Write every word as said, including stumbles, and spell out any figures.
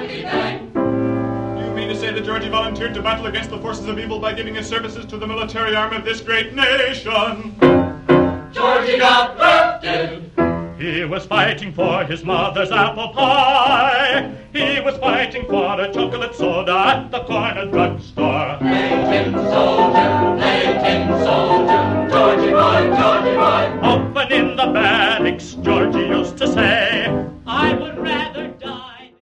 Georgie bang. You mean to say that Georgie volunteered to battle against the forces of evil by giving his services to the military arm of this great nation? Georgie got drafted. He was fighting for his mother's apple pie. He was fighting for a chocolate soda at the corner drugstore. Play tin soldier, play tin soldier, Georgie boy, Georgie boy. Often in the barracks, Georgie